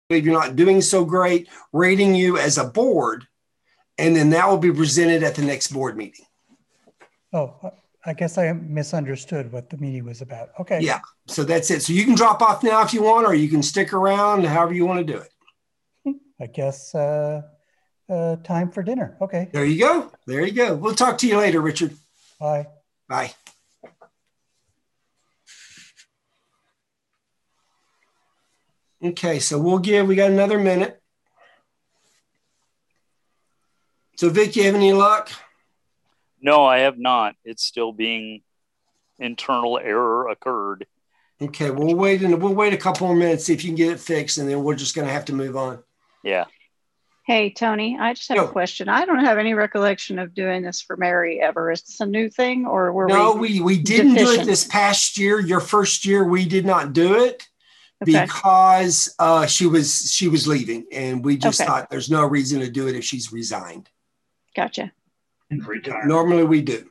if you're not doing so great, rating you as a board, and then that will be presented at the next board meeting. Oh, I guess I misunderstood what the meeting was about. Okay. Yeah, so that's it. So you can drop off now if you want, or you can stick around, however you want to do it. I guess time for dinner. Okay. There you go. There you go. We'll talk to you later, Richard. Bye. Bye. Okay, so we got another minute. So Vic, you have any luck? No, I have not. It's still being internal error occurred. Okay, we'll wait a couple more minutes, see if you can get it fixed, and then we're just going to have to move on. Yeah. Hey, Tony, I just have a question. I don't have any recollection of doing this for Mary ever. Is this a new thing, or we didn't do it this past year. Your first year, we did not do it because she was leaving, and we just thought there's no reason to do it if she's resigned. Gotcha. Normally we do.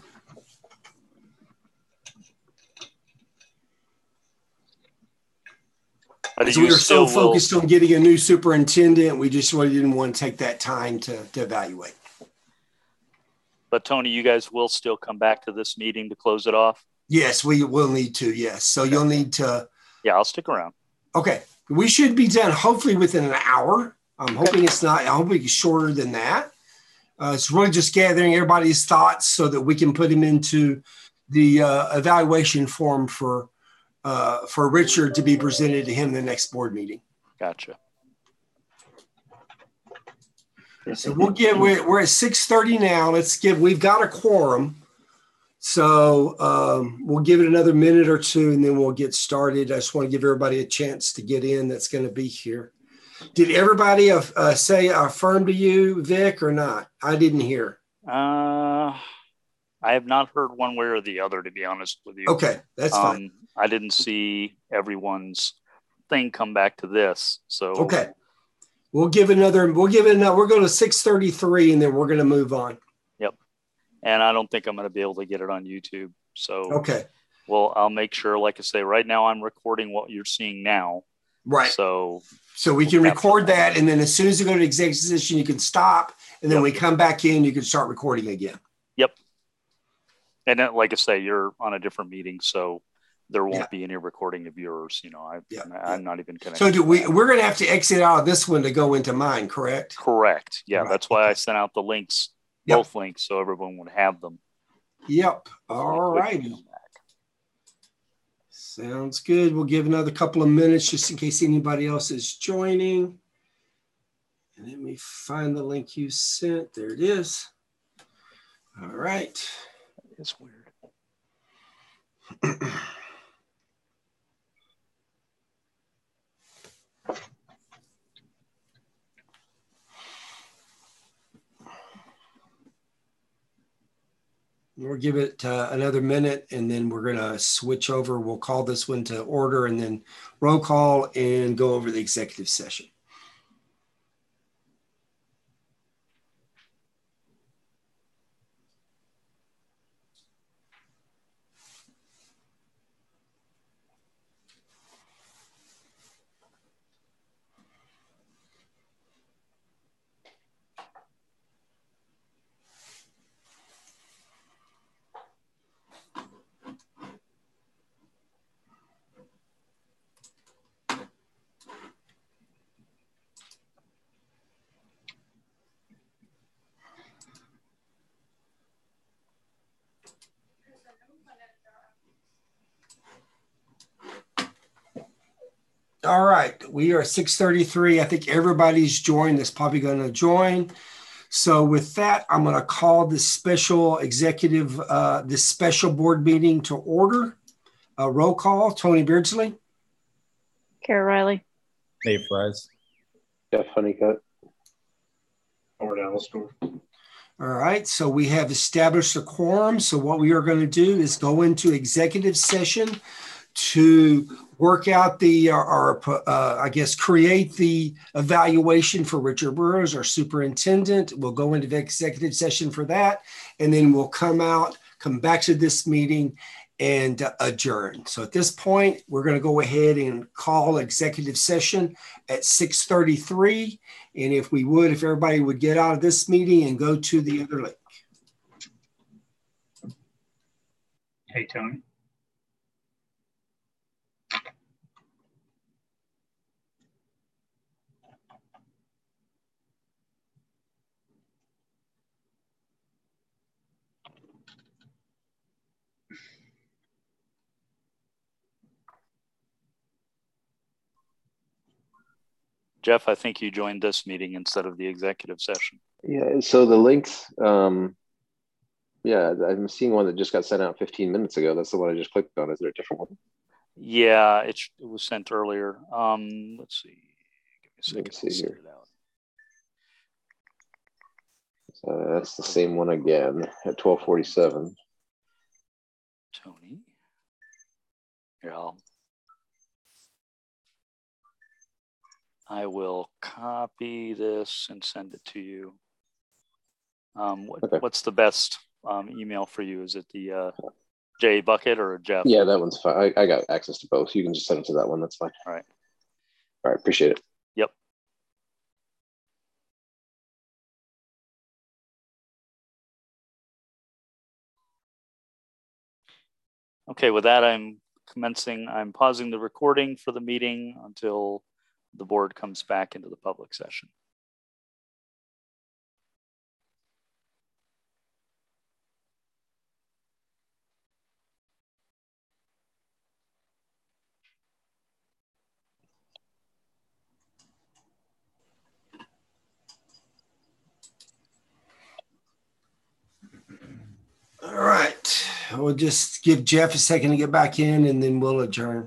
So we were so focused on getting a new superintendent, we just really didn't want to take that time to evaluate. But Tony, you guys will still come back to this meeting to close it off? Yes, we will need to, yes. So you'll need to... Yeah, I'll stick around. Okay. We should be done hopefully within an hour. I'm hoping it's not, I'm hoping it's shorter than that. It's really just gathering everybody's thoughts so that we can put them into the evaluation form for Richard to be presented to him in the next board meeting. Gotcha. So we're at 6:30 now. We've got a quorum. So we'll give it another minute or two and then we'll get started. I just want to give everybody a chance to get in that's going to be here. Did everybody say affirm to you, Vic, or not? I didn't hear. I have not heard one way or the other, to be honest with you. Okay, that's fine. I didn't see everyone's thing come back to this. So okay, we'll give it another. We're going to 6:33, and then we're going to move on. Yep, and I don't think I'm going to be able to get it on YouTube. So okay, well, I'll make sure. Like I say, right now I'm recording what you're seeing now. Right. So we can record that, and then as soon as you go to executive session, you can stop, and then we come back in, you can start recording again. Yep. And then, like I say, you're on a different meeting, so there won't be any recording of yours. You know, I'm not even connected. So we're going to have to exit out of this one to go into mine, correct? Correct. Yeah, right. That's why I sent out the links, both links, so everyone would have them. Yep. All righty. Sounds good. We'll give another couple of minutes just in case anybody else is joining. And let me find the link you sent. There it is. All right. That is weird. We'll give it another minute and then we're going to switch over. We'll call this one to order and then roll call and go over the executive session. All right, we are at 6:33. I think everybody's joined that's probably going to join. So with that, I'm going to call this special this special board meeting to order. Roll call, Tony Beardsley. Kara Riley. Dave Fries. Jeff Honeycutt. Howard Allistor. All right, so we have established a quorum. So what we are going to do is go into executive session to work out create the evaluation for Richard Burrows, our superintendent. We'll go into the executive session for that, and then we'll come back to this meeting and adjourn. So at this point, we're going to go ahead and call executive session at 6:33. And if everybody would get out of this meeting and go to the other link. Hey, Tony. Jeff, I think you joined this meeting instead of the executive session. Yeah, so the links, yeah, I'm seeing one that just got sent out 15 minutes ago. That's the one I just clicked on. Is there a different one? Yeah, it was sent earlier. Let's see. Give me a second. Let me see here. So that's the same one again at 12:47. Tony. Here, I will copy this and send it to you. Okay. What's the best email for you? Is it the J Bucket or Jeff? Yeah, that one's fine. I got access to both. You can just send it to that one. That's fine. All right. All right. Appreciate it. Yep. Okay, with that, I'm pausing the recording for the meeting until the board comes back into the public session. All right. We'll just give Jeff a second to get back in and then we'll adjourn.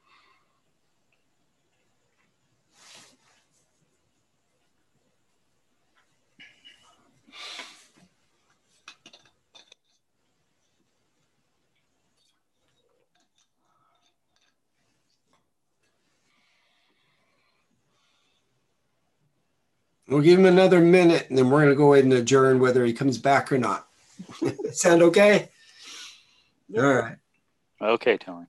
We'll give him another minute and then we're going to go ahead and adjourn whether he comes back or not. Sound okay? All right. Okay, Tony.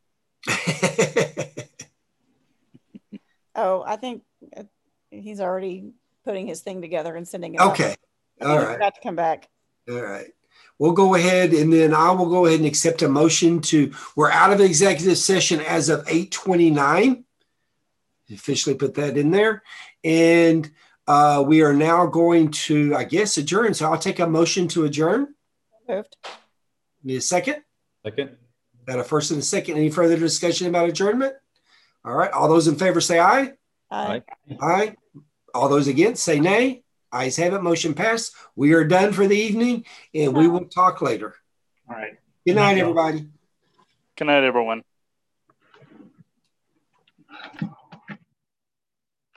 Oh, I think he's already putting his thing together and sending it okay. out. All right. Got to come back. All right. We'll go ahead and then I will go ahead and accept a motion we're out of executive session as of 8:29. Officially put that in there. And we are now going to, I guess, adjourn. So I'll take a motion to adjourn. Moved. Need a second? Second. Got a first and a second. Any further discussion about adjournment? All right. All those in favor say aye. Aye. Aye. All those against say nay. Ayes have it. Motion passed. We are done for the evening and we will talk later. All right. Good night, everybody. Good night, everyone.